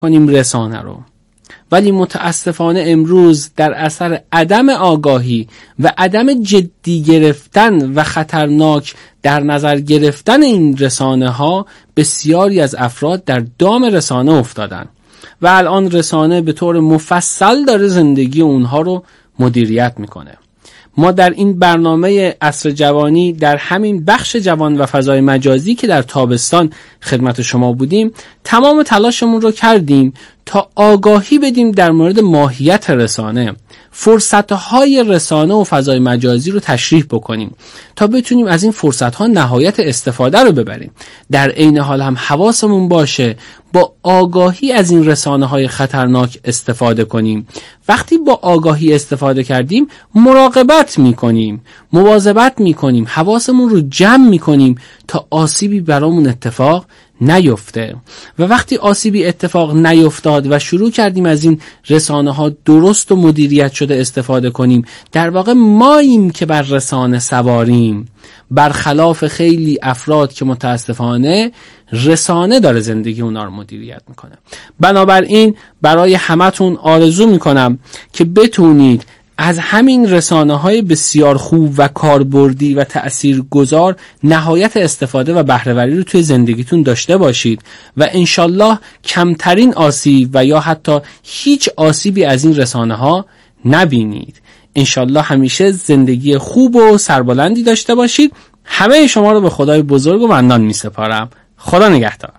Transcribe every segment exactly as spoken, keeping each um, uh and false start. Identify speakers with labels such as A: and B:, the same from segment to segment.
A: کنیم رسانه رو، ولی متاسفانه امروز در اثر عدم آگاهی و عدم جدی گرفتن و خطرناک در نظر گرفتن این رسانه ها بسیاری از افراد در دام رسانه افتادن و الان رسانه به طور مفصل داره زندگی اونها رو مدیریت میکنه. ما در این برنامه عصر جوانی در همین بخش جوان و فضای مجازی که در تابستان خدمت شما بودیم تمام تلاشمون رو کردیم تا آگاهی بدیم در مورد ماهیت رسانه، فرصتهای رسانه و فضای مجازی رو تشریح بکنیم تا بتونیم از این فرصتها نهایت استفاده رو ببریم. در عین حال هم حواسمون باشه با آگاهی از این رسانه‌های خطرناک استفاده کنیم. وقتی با آگاهی استفاده کردیم مراقبت میکنیم، مواظبت میکنیم، حواسمون رو جمع میکنیم تا آسیبی برامون اتفاق نیفته. و وقتی آسیبی اتفاق نیفتاد و شروع کردیم از این رسانه ها درست و مدیریت شده استفاده کنیم، در واقع ماییم که بر رسانه سواریم، برخلاف خیلی افراد که متاسفانه رسانه داره زندگی اونا رو مدیریت میکنه. بنابراین برای همتون آرزو میکنم که بتونید از همین رسانه‌های بسیار خوب و کاربردی و تأثیرگذار نهایت استفاده و بهره‌وری رو توی زندگیتون داشته باشید و انشالله کمترین آسیب و یا حتی هیچ آسیبی از این رسانه‌ها نبینید. انشالله همیشه زندگی خوب و سربلندی داشته باشید. همه شما رو به خدای بزرگ و منان می سپارم. خدا نگهدار.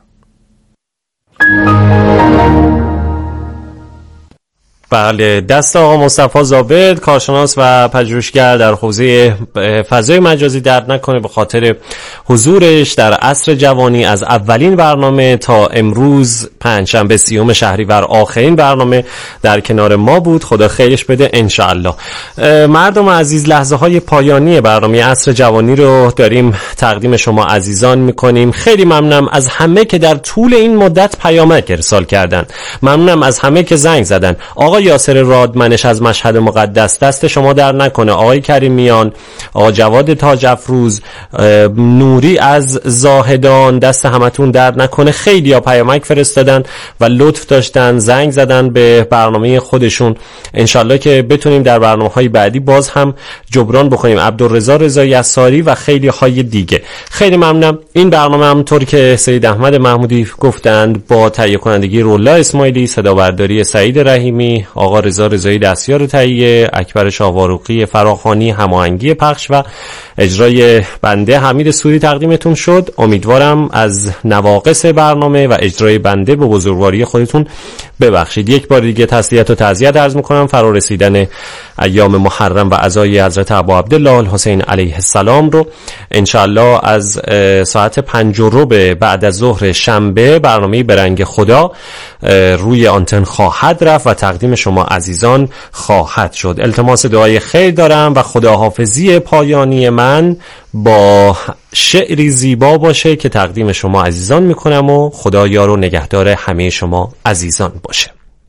B: بله، دست آقا مصطفی ضابط، کارشناس و پژوهشگر در حوزه فضای مجازی درد نکنه به خاطر حضورش در عصر جوانی از اولین برنامه تا امروز پنجشنبه سیوم شهریور آخرین برنامه در کنار ما بود. خدا خیرش بده انشاءالله. مردم عزیز، لحظه های پایانی برنامه عصر جوانی رو داریم تقدیم شما عزیزان میکنیم. خیلی ممنونم از همه که در طول این مدت پیامک ارسال کردن. ممنونم از همه که زنگ زدن. آقا یاسر رادمنش از مشهد مقدس، دست شما در نکنه. آقای کریمیان، آقا جواد تاج افروز، نوری از زاهدان، دست همتون در نکنه. خیلی ها پیامک فرستادن و لطف داشتن، زنگ زدن به برنامه خودشون. انشالله که بتونیم در برنامه‌های بعدی باز هم جبران بکنیم. عبدالرضا رضا یساری و خیلی های دیگه. خیلی ممنونم. این برنامه همونطور که سید احمد محمودی گفتند با تهیه کنندگی رولا اسماعیلی، صدا برداری سعید رحیمی، آقا رضا رضایی دستیار تهیه، اکبر شاهواروقی فراخوانی هماهنگی پخش و اجرای بنده حمید سوری تقدیمتون شد. امیدوارم از نواقص برنامه و اجرای بنده به بزرگواری خودتون ببخشید. یک بار دیگه تسلیت و تعزیت عرض میکنم فرا رسیدن ایام محرم و عزای حضرت ابا عبدالله الحسین علیه السلام رو. انشالله از ساعت پنج و ربع بعد از ظهر شنبه برنامه برنگ خدا روی آنتن خواهد رفت و تقدیم شما عزیزان خواهد شد. التماس دعای خیر دارم و خداحافظی پایانی من با شعری زیبا باشه که تقدیم شما عزیزان میکنم و خدا یار و نگهدار همه شما عزیزان باشه.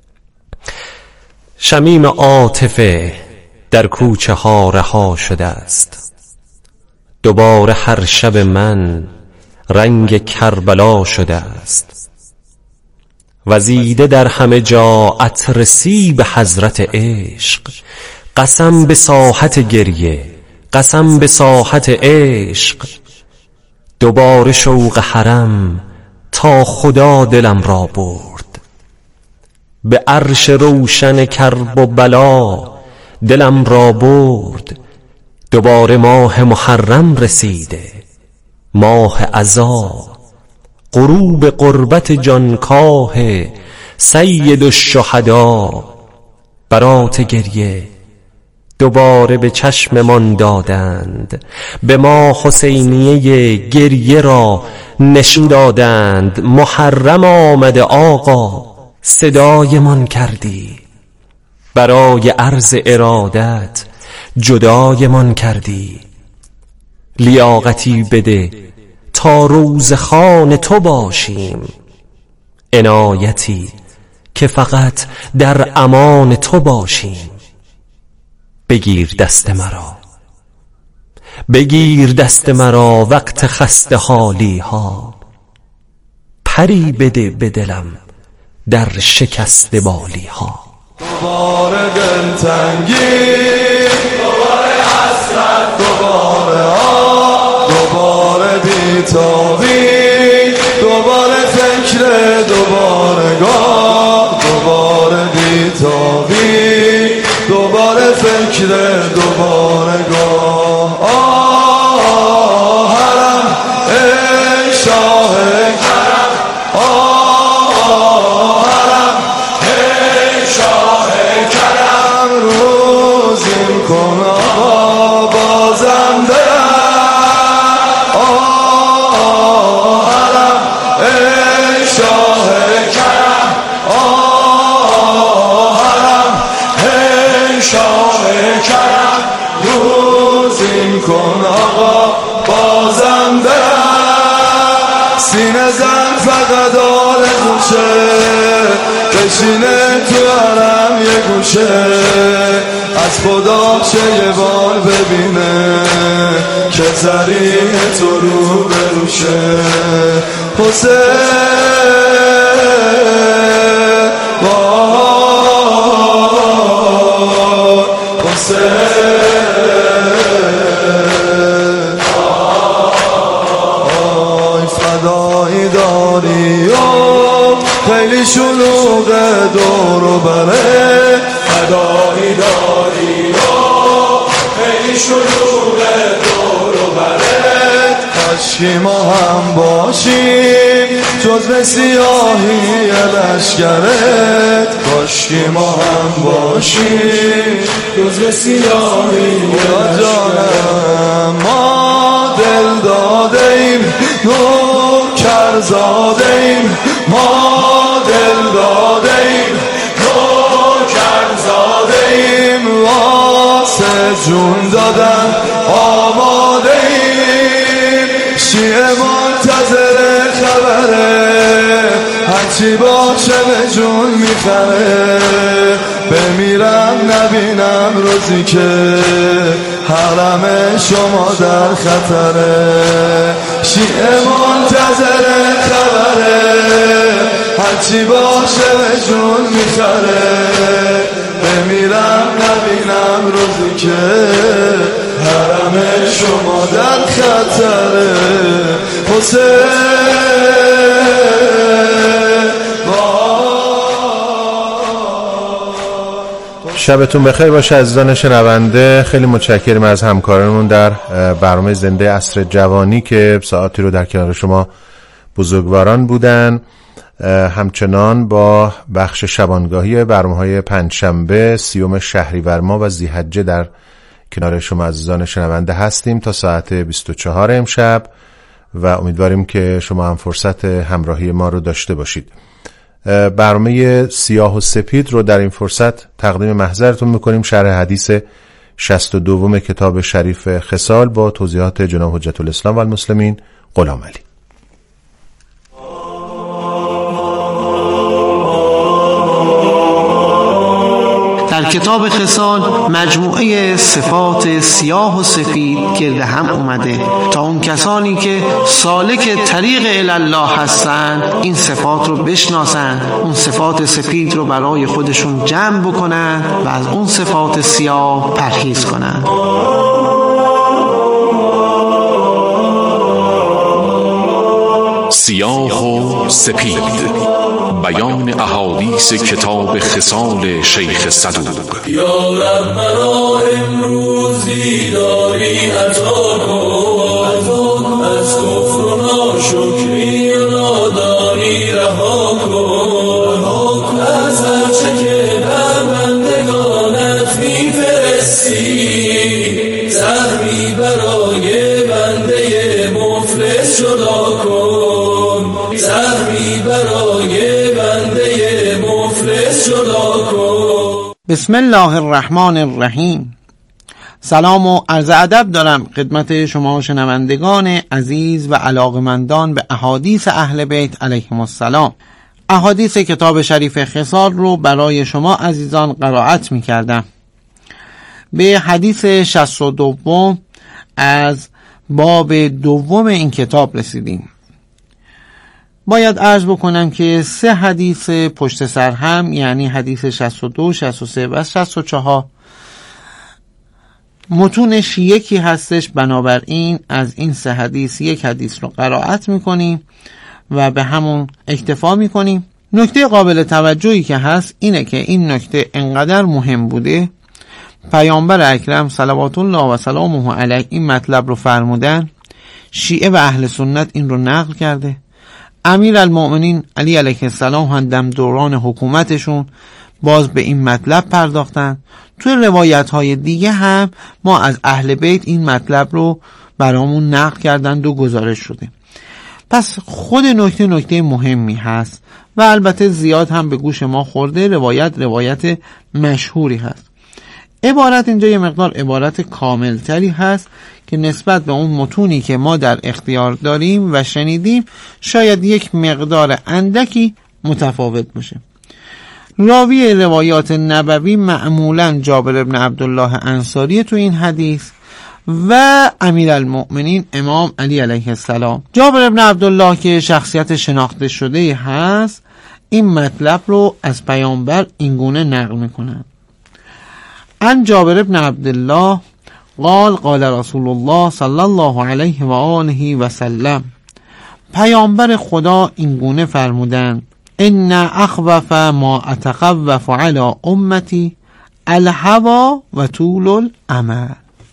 B: شمیم عاطفه در کوچه ها رها شده است، دوباره هر شب من رنگ کربلا شده است. وزیده در همه جا عطر سیب حضرت عشق، قسم به ساحت گریه، قسم به ساحت عشق. دوباره شوق حرم تا خدا دلم را برد، به عرش روشن کرب و بلا دلم را برد. دوباره ماه محرم رسیده، ماه عزا، غروب قربت جانکاه سید الشهدا. برات گریه دوباره به چشم من دادند، به ما حسینیه گریه را نشون دادند. محرم آمده آقا صدای من کردی، برای عرض ارادت جدای من کردی. لیاقتی بده تا روز خوان تو باشیم، عنایتی که فقط در امان تو باشیم. بگیر دست مرا، بگیر دست مرا وقت خسته حالی ها، پری بده به دلم در شکست بالی ها.
C: دوباره دلتنگی، دوباره حسرت، دوباره آه، دوباره بیتابی، دوباره فکر، دوباره گاه، دوباره بیتابی، دوباره فکر، دوباره گاه. آه حرم ای شاه کرم، آه حرم ای شاه کرم، روزیم کن آقا بازم برم. آه حرم ای شاه کرم، آه حرم ای شاه کرم، روزیم کن آقا بازم برم. سینه زن فقط آرزوشه بشینه تو حرم یه گوشه، از خدا چه یه بار ببینه که ذریع تو رو بروشه. حسین وای حسین آی فدایی داری و خیلی شلوغ دور و بره، فدایی داری و خیلی شلوغ دور و بره. کاشکی ما هم باشیم جزو سیاهی لشکرت، کاشکی ما هم باشیم جزو سیاهی لشکرت. ما دل داده ایم نوکر زاده ایم، ما دل داده ایم نوکر زاده ایم، واسه جون دادن آماده ایم. شیعه منتظر خبره، هرچی باشه به جون میخره. بمیرم نبینم روزی که حرم شما در خطره. شیعه منتظر خبره، هرچی باشه به جون میخره. بمیرم نبینم روزی که حرم شما در خطره. حسین
D: شبتون بخیر باشه عزیزان شنونده. خیلی متشکریم از همکارانمون در برنامه زنده عصر جوانی که ساعتی رو در کنار شما بزرگواران بودن. همچنان با بخش شبانگاهی برنامه‌های پنجشنبه سیوم شهریور ماه و ذی‌حجه در کنار شما عزیزان شنونده هستیم تا ساعت بیست و چهار امشب و امیدواریم که شما هم فرصت همراهی ما رو داشته باشید. برنامه سیاه و سپید رو در این فرصت تقدیم محضرتون میکنیم. شرح حدیث شصت و دوم کتاب شریف خصال با توضیحات جناب حجت الاسلام و المسلمین غلام علی.
E: در کتاب خصال مجموعه صفات سیاه و سفید گرد هم اومده تا اون کسانی که سالک طریق الله هستند این صفات رو بشناسن، اون صفات سفید رو برای خودشون جمع بکنن و از اون صفات سیاه پرهیز کنن.
F: سیاه و سپید، بیان احادیث کتاب خصال شیخ صدوق.
G: یا رب مرا امروزی داری عطا کن، از کفر و ناشکری و نادانی رها کن، از هرچه که بر بندگانت میفرستی سهمی برای بنده مفلس جدا کن، سهمی برای بنده مفلس جدا کن.
E: بسم الله الرحمن الرحیم. سلام و عرض ادب دارم خدمت شما شنوندگان عزیز و علاقمندان به احادیث اهل بیت علیهم السلام. احادیث کتاب شریف خصال رو برای شما عزیزان قرائت می کردم. به حدیث شصت و دوم از باب دوم این کتاب رسیدیم. باید عرض بکنم که سه حدیث پشت سر هم، یعنی حدیث شصت و دو، شصت و سه و شصت و چهار، متونش یکی هستش. بنابراین از این سه حدیث یک حدیث رو قرائت میکنیم و به همون اکتفا میکنیم. نکته قابل توجهی که هست اینه که این نکته انقدر مهم بوده، پیامبر اکرم صلوات الله و سلامه علیه این مطلب رو فرمودن، شیعه و اهل سنت این رو نقل کرده، امیر المؤمنین علی علیه السلام هم در دوران حکومتشون باز به این مطلب پرداختن. توی روایت های دیگه هم ما از اهل بیت این مطلب رو برامون نقل کردند و گزارش شده. پس خود نکته نکته مهمی هست و البته زیاد هم به گوش ما خورده. روایت روایت مشهوری هست. عبارت اینجا یه مقدار عبارت کاملتری هست که نسبت به اون متونی که ما در اختیار داریم و شنیدیم شاید یک مقدار اندکی متفاوت باشه. راوی روایات نبوی معمولا جابر بن عبدالله انصاری تو این حدیث و امیرالمؤمنین امام علی علیه السلام. جابر بن عبدالله که شخصیت شناخته شده هست این مطلب رو از پیامبر اینگونه نقل میکنن. عن جابر بن عبدالله قال قال رسول الله صلی الله علیه و آله و سلم، پیامبر خدا اینگونه فرمودن: ان اخوف ما اتخوف علی امتی الهوى و طول الامل.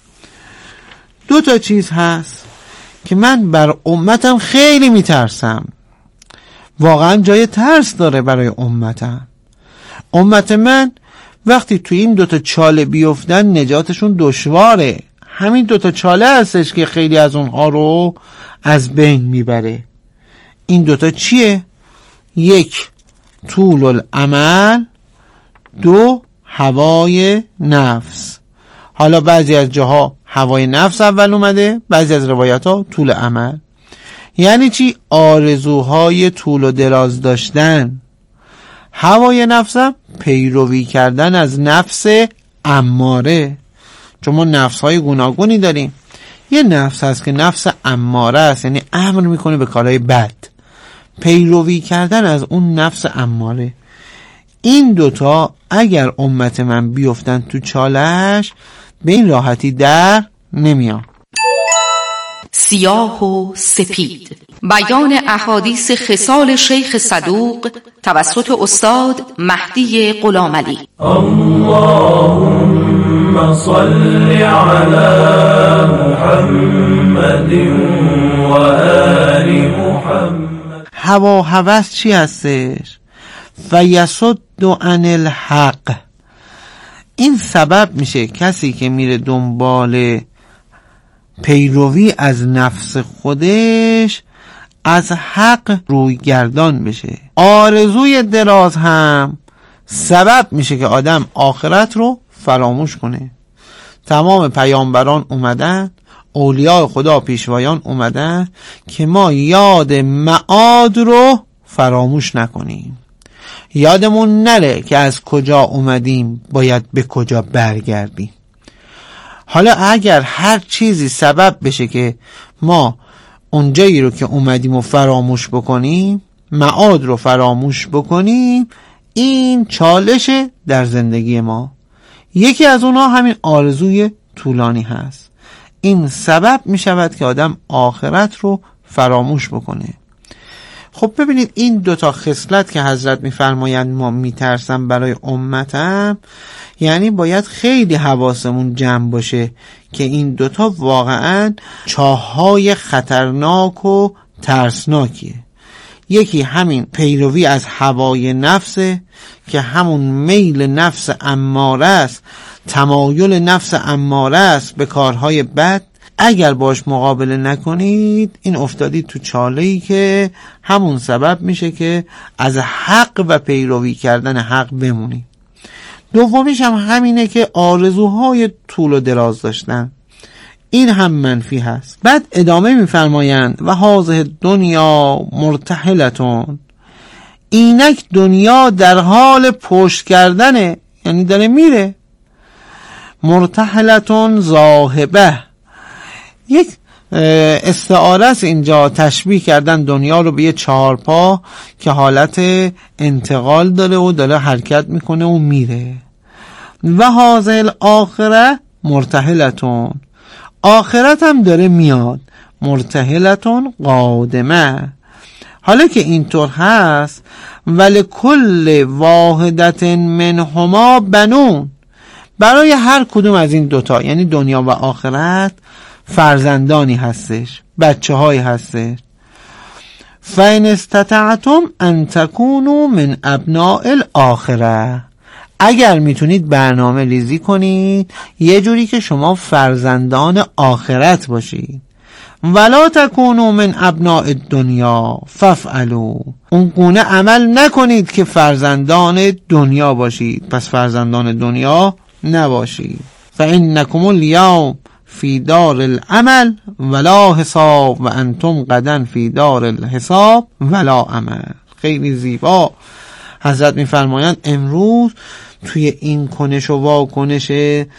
E: دو تا چیز هست که من بر امتم خیلی میترسم، واقعا جای ترس داره برای امتم. امت من وقتی توی این دوتا چاله بیفتن نجاتشون دشواره. همین دوتا چاله هستش که خیلی از اونها رو از بین میبره. این دوتا چیه؟ یک، طول العمل، دو، هوای نفس. حالا بعضی از جاها هوای نفس اول اومده، بعضی از روایت ها طول عمل. یعنی چی؟ آرزوهای طول و دراز داشتن. هوای نفسم پیروی کردن از نفس اماره، چون ما نفس های گوناگونی داریم. یه نفس هست که نفس اماره است، یعنی امر میکنه به کارهای بد، پیروی کردن از اون نفس اماره. این دوتا اگر امت من بیفتن تو چالش به این راحتی در نمیان.
H: سیاه و سپید، بیان احادیث خصال شیخ صدوق توسط استاد مهدی غلامعلی.
G: اللهم صل علی محمد و آل محمد.
E: هوا هوس چی هستش؟ فیصد عن الحق. این سبب میشه کسی که میره دنبال پیروی از نفس خودش از حق روی گردان بشه. آرزوی دراز هم سبب میشه که آدم آخرت رو فراموش کنه. تمام پیامبران اومدن، اولیاء خدا پیشوایان اومدن که ما یاد معاد رو فراموش نکنیم. یادمون نره که از کجا اومدیم باید به کجا برگردیم. حالا اگر هر چیزی سبب بشه که ما اونجایی رو که اومدیم و فراموش بکنیم، معاد رو فراموش بکنیم، این چالش در زندگی ما. یکی از اونها همین آرزوی طولانی هست. این سبب می شود که آدم آخرت رو فراموش بکنه. خب ببینید این دوتا خصلت که حضرت میفرمایند ما میترسم برای امتم، یعنی باید خیلی حواسمون جمع باشه که این دوتا واقعا چاه‌های خطرناک و ترسناکیه. یکی همین پیروی از هوای نفسه که همون میل نفس اماره است، تمایل نفس اماره است به کارهای بد. اگر باش مقابله نکنید این افتادید تو چاله‌ای که همون سبب میشه که از حق و پیروی کردن حق بمونید. دومیش هم همینه که آرزوهای طول و دراز داشتن، این هم منفی هست. بعد ادامه میفرمایند و هذه دنیا مرتحلتون، اینک دنیا در حال پشت کردنه، یعنی داره میره. مرتحلتون ذاهبه، یک استعاره است اینجا، تشبیه کردن دنیا رو به یه چهارپا که حالت انتقال داره و داره حرکت میکنه و میره. و حاضر آخره مرتحلتون، آخرت هم داره میاد، مرتحلتون قادمه. حالا که اینطور هست، ولی کل واحدت منهما بنون، برای هر کدوم از این دوتا یعنی دنیا و آخرت فرزندانی هستش، بچه های هستش. فَإِنْ اسْتَطَعْتُمْ أَنْ تَكُونُوا مِنْ أَبْنَاءِ الْآخِرَةِ، اگر میتونید برنامه ریزی کنید یه جوری که شما فرزندان آخرت باشید. ولا تکونوا من ابناء الدنیا فافعلوا، اون گونه عمل نکنید که فرزندان دنیا باشید، پس فرزندان دنیا نباشید. فانکم الیوم فی دار العمل ولا حساب و انتم غدا فی دار الحساب ولا عمل. خیلی زیبا حضرت میفرمایند امروز توی این کنش و واکنش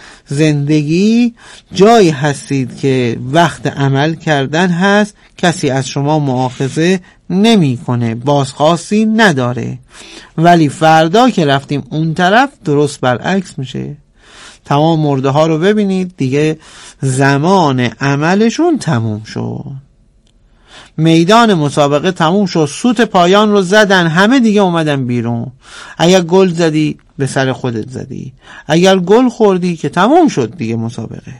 E: زندگی جایی هستید که وقت عمل کردن هست، کسی از شما مؤاخذه نمی کنه، بازخواستی نداره. ولی فردا که رفتیم اون طرف درست برعکس میشه. تمام مرده ها رو ببینید دیگه زمان عملشون تموم شد، میدان مسابقه تموم شد، سوت پایان رو زدن، همه دیگه اومدن بیرون. اگر گل زدی به سر خودت زدی، اگر گل خوردی که تموم شد دیگه مسابقه.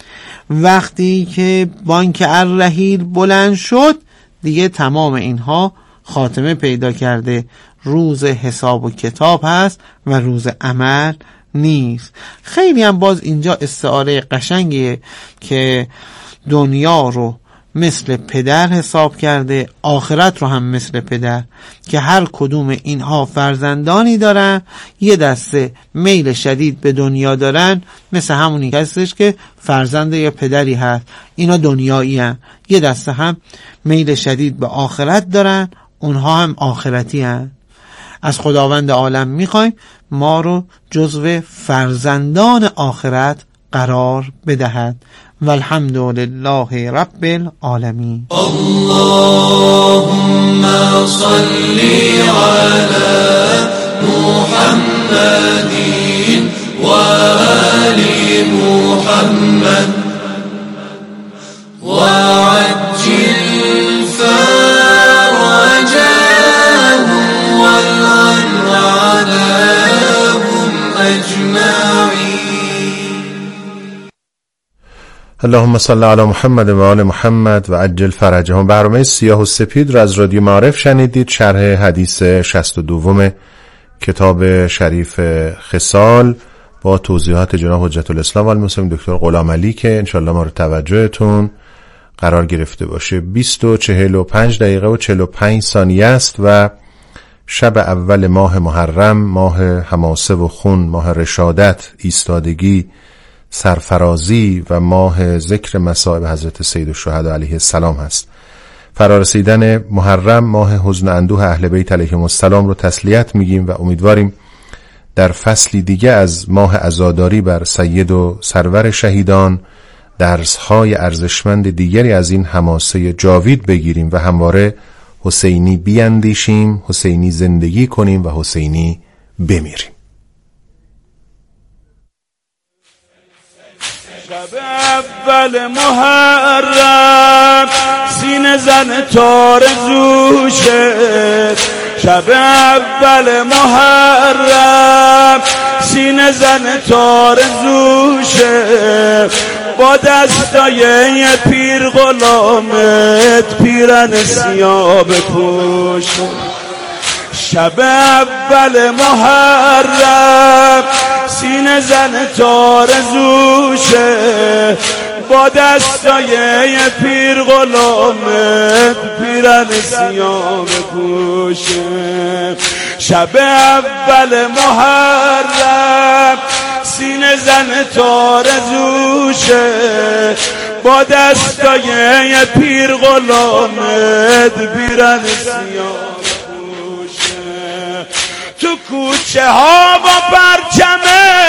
E: وقتی که بانک الرحیل بلند شد دیگه تمام اینها خاتمه پیدا کرده. روز حساب و کتاب هست و روز عمل نیست. خیلی هم باز اینجا استعاره قشنگیه که دنیا رو مثل پدر حساب کرده، آخرت رو هم مثل پدر، که هر کدوم اینها فرزندانی دارن. یه دسته میل شدید به دنیا دارن، مثل همونی که هستش که فرزند یا پدری هست، اینا دنیایی هست. یه دسته هم میل شدید به آخرت دارن، اونها هم آخرتی هست. از خداوند عالم میخوایم ما رو جزو فرزندان آخرت قرار بدهد. والحمد لله رب العالمین.
C: اللهم صل على محمد و آل محمد و عجل فرجهم والعن عنهم اجمعین.
D: اللهم صل علی محمد و آل محمد و عجل فرجهم. برنامه سیاه و سپید را از رادیو معارف شنیدید. شرح حدیث شصت و دو کتاب شریف خصال با توضیحات جناب حجت الاسلام و المسلمین دکتر غلام علی که انشالله مورد توجهتون قرار گرفته باشه. بیست و چهل و پنج دقیقه و چهل و پنج ثانیه است و شب اول ماه محرم، ماه حماسه و خون، ماه رشادت، ایستادگی، سرفرازی و ماه ذکر مصائب حضرت سید الشهدا علیه السلام هست. فرارسیدن محرم ماه حزن اندوه اهل بیت علیهم السلام رو تسلیت میگیم و امیدواریم در فصلی دیگه از ماه عزاداری بر سید و سرور شهیدان درس‌های ارزشمند دیگری از این حماسه جاوید بگیریم و همواره حسینی بیاندیشیم، حسینی زندگی کنیم و حسینی بمیریم.
I: شب اول محرم سینه زن تارزوشه، شب اول محرم سینه زن تارزوشه، با دستای پیر غلامت پیرن سیاه بپوش. شب اول محرم سینه زن تارزوشه، با دستای پیر غلامت پیرن سیاه بپوشه. شب اول محرم سینه زن تارزوشه، با دستای پیر غلامت پیرن سیاه بپوشه. تو کوچه ها با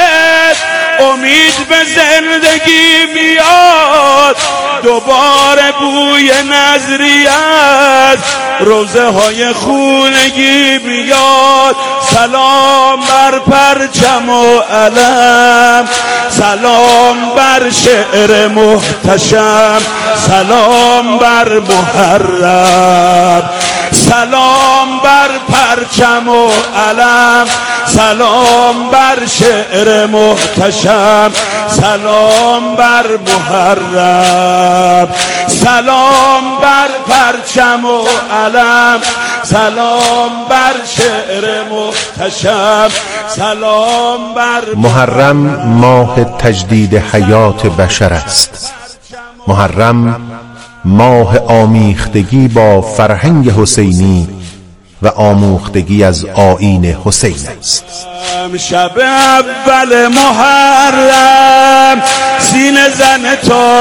I: پرچمت امید به زندگی میاد، دوباره بوی نظری است، روزه های خونگی بیاد. سلام بر پرچم و علم، سلام بر شعر محتشم، سلام بر محرم، سلام بر پرچم و علم، سلام بر شعر محتشم، سلام بر محرم، سلام بر پرچم و علم، سلام بر شعر محتشم، سلام بر
D: محرم ماه تجدید حیات بشر است. محرم ماه آمیختگی با فرهنگ حسینی و آموختگی از آیین حسین است.
I: شب اول محرم سینه زن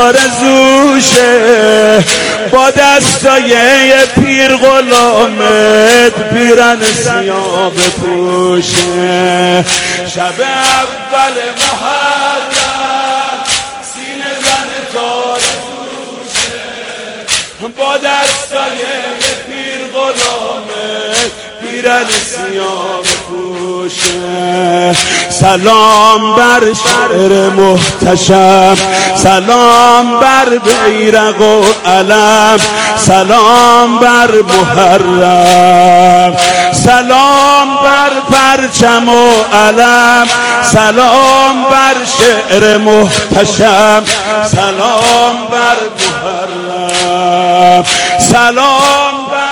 I: تارزوشه، با دستای پیر غلامت پیرن سیاه بپوشه. شب اول محرم سینه زن تارزوشه، با دستای پیر غلامت پیرن سیاه بپوشه. سلام بر شعر محتشم، سلام بر بیرق و علم، سلام بر محرم، سلام بر پرچم و علم، سلام بر شعر محتشم، سلام بر محرم، سلام بر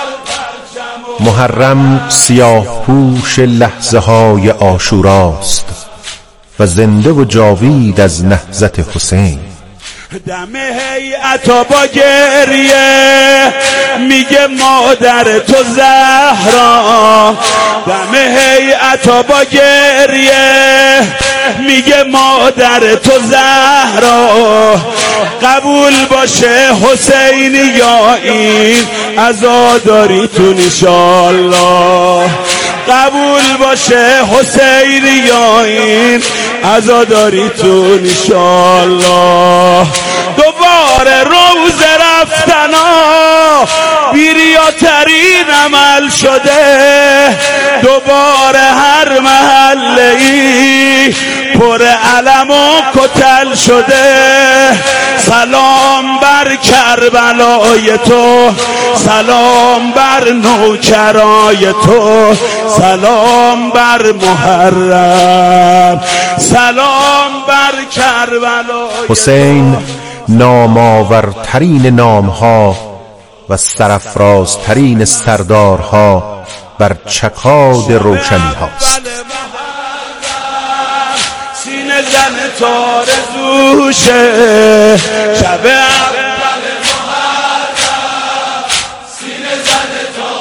D: محرم سیاه پوش لحظه های عاشوراست و زنده و جاوید از نهضت حسین.
I: دم هیئتا با گریه میگه مادر تو زهرا، دم هیئتا با گریه میگه مادر تو زهرا. قبول باشه حسینی یا این عزاداریتون انشالله، قبول باشه حسینی یا این عزاداریتون انشالله. دوباره روز رفتنا بیریاترین عمل شده، دوباره هر محله ای پر علم و کتل شده. سلام بر کربلای تو، سلام بر نوکرای تو، سلام بر محرم، سلام بر کربلای
D: حسین نامآورترین نامها و سرافرازترین سردارها بر چکاد روشنی هاست.
I: سینه زن تارزوشه، شب اول محرم سینه زن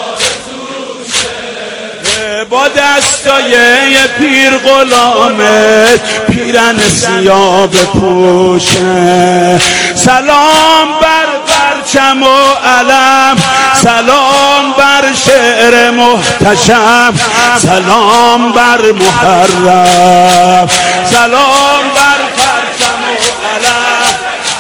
I: تارزوشه، با دستای پیر غلامت پیرن سیاه بپوشه. سلام بر پرچم و علم، سلام بر شعر محتشم، سلام بر محرم، سلام بر پرچم و علم.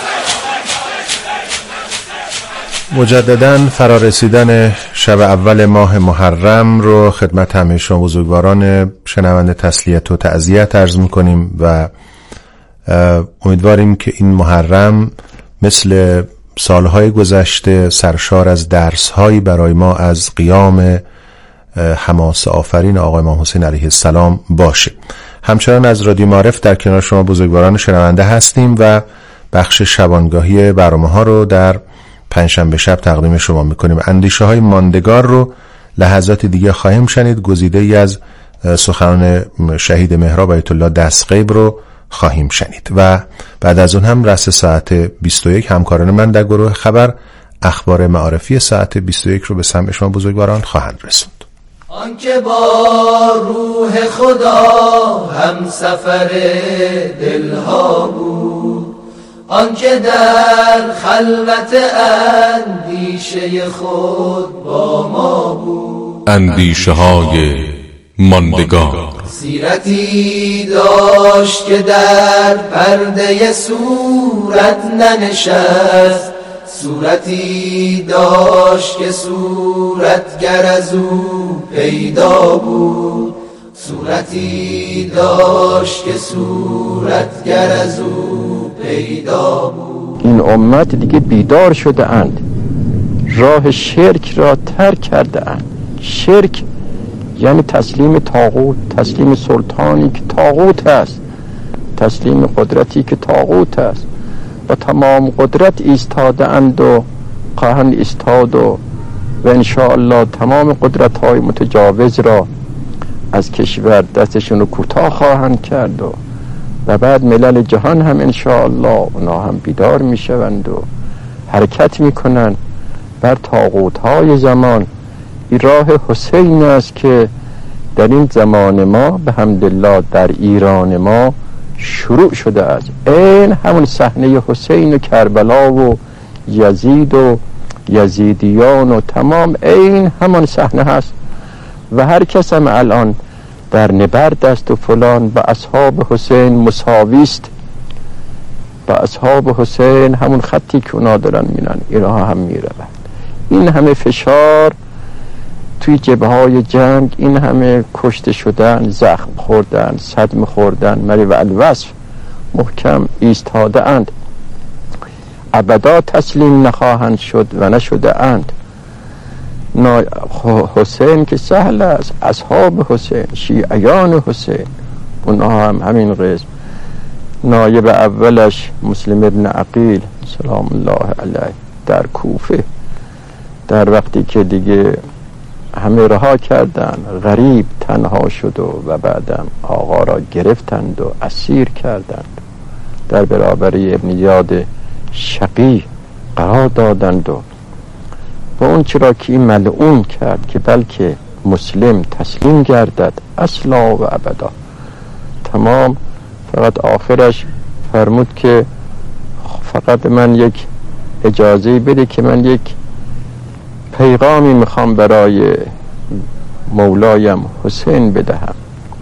D: مجدداً فرارسیدن شب اول ماه محرم رو خدمت همه شما بزرگواران شنونده تسلیت و تعزیت عرض می‌کنیم و امیدواریم که این محرم مثل سالهای گذشته سرشار از درس‌هایی برای ما از قیام حماسه آفرین آقای امام حسین علیه السلام باشه. همچنان از رادیو معارف در کنار شما بزرگواران شنونده هستیم و بخش شبانگاهی برنامه‌ها رو در پنجشنبه شب تقدیم شما می‌کنیم. اندیشه‌های ماندگار رو لحظات دیگه خواهیم شنید. گزیده‌ای از سخنان شهید مهراب آیت الله دستغیب رو خواهیم شنید و بعد از اون هم رأس ساعت بیست و یک همکاران من در گروه خبر اخبار معارفی ساعت بیست و یک رو به سمع شما بزرگواران خواهند رسوند.
C: آنکه با روح خدا هم سفر دلها بود، آنکه در خلوت اندیشه خود با ما بود،
F: اندیشه های ماندگار.
C: سیرتی داشت که در پرده صورت ننشست، صورتی داشت که صورتگر از او پیدا بود، صورتی داشت که صورتگر از او پیدا بود.
J: این امت دیگه بیدار شده اند، راه شرک را ترک کرده اند. شرک یعنی تسلیم طاغوت، تسلیم سلطانی که طاغوت است، تسلیم قدرتی که طاغوت است و تمام قدرت ایستاده اند و خواهند ایستاد و و انشاءالله تمام قدرت های متجاوز را از کشور دستشون رو کوتاه خواهند کرد و و بعد ملل جهان هم انشاءالله اونا هم بیدار می شوند و حرکت می کنند بر طاغوت های زمان. این راه حسین است که در این زمان ما به حمدالله در ایران ما شروع شده است. این همون صحنه حسین و کربلا و یزید و یزیدیان و تمام این همان صحنه هست و هر کس هم الان در نبرد است و فلان با اصحاب حسین مساوی است، با اصحاب حسین همون خطی که اونا دارن میرن اینها هم میرون. این همه فشار توی جبهه های جنگ، این همه کشته شدن، زخم خوردن، صدمه خوردن، مری و الوصف محکم ایستاده اند، ابدا تسلیم نخواهند شد و نشده اند. حسین که سهل است، اصحاب حسین، شیعیان حسین، اونها هم همین قسم. نایب اولش مسلم ابن عقیل سلام الله علیه در کوفه، در وقتی که دیگه همه رها کردن، غریب تنها شد و, و بعدم آقا را گرفتند و اسیر کردند، در برابری ابن زیاد شقی قرار دادند و با اون چرا که این ملعون کرد که بلکه مسلم تسلیم گردد اصلا و ابدا. تمام فقط آخرش فرمود که فقط من یک اجازه بده که من یک پیغامی میخوام برای مولایم حسین بدهم.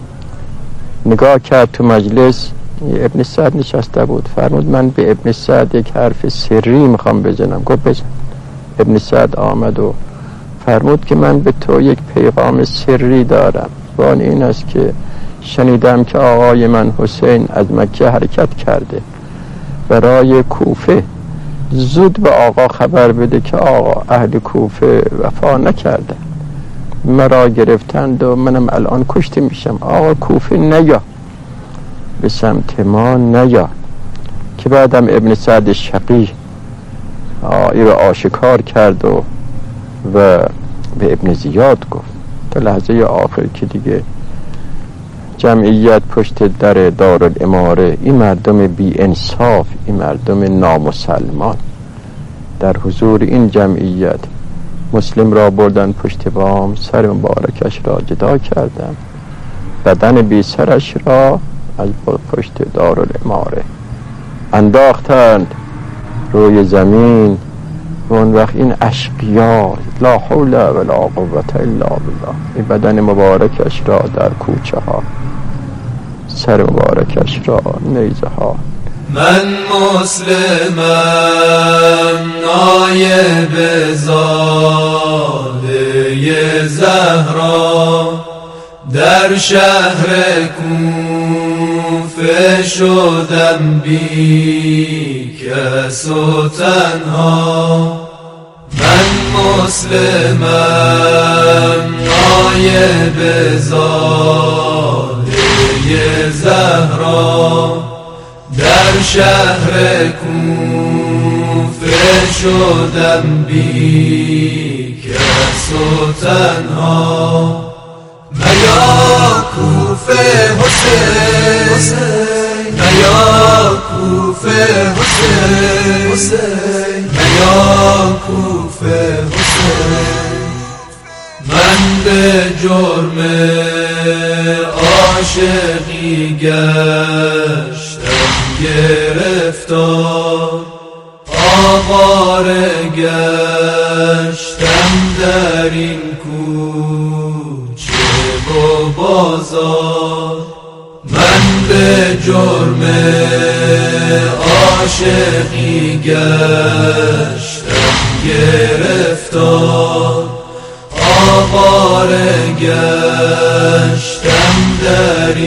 J: نگاه کرد تو مجلس، ابن سعد نشسته بود، فرمود من به ابن سعد یک حرف سری میخوام بزنم. گفت بزن. ابن سعد آمد و فرمود که من به تو یک پیغام سری دارم و آن این است که شنیدم که آقای من حسین از مکه حرکت کرده برای کوفه، زود به آقا خبر بده که آقا اهل کوفه وفا نکرده، مرا گرفتند و منم الان کشته میشم، آقا کوفه نیا، به سمت ما نیا. که بعدم ابن سعد شقی ای رو آشکار کرد و, و به ابن زیاد گفت. تا لحظه آخر که دیگه جمعیت پشت در دارالاماره، این مردم بی انصاف، این مردم نامسلمان، در حضور این جمعیت مسلم را بردن پشت بام، سر مبارکش را جدا کردن، بدن بی سرش را از پشت دارالاماره انداختند روی زمین. و اون وقت این اشقیا لا حول ولا قوة الا بالله، این بدن مبارکش را در کوچه ها، سر مبارکش را نیزه ها.
C: من مسلمم نایب زاده زهرا، در شهر کوفه شدم بی کس و تنها. من مسلمم نایب زاده زهرا، در شهر کوفه شدم بی کس و تنها. میا کوفه حسین، میا کوفه حسین، میا کوفه حسین. من به جرم عاشقی گشتم گرفتار، آواره گشتم در این کوچه و بازار. من به جرم عاشقی گشتم گرفتار آواره گشتم در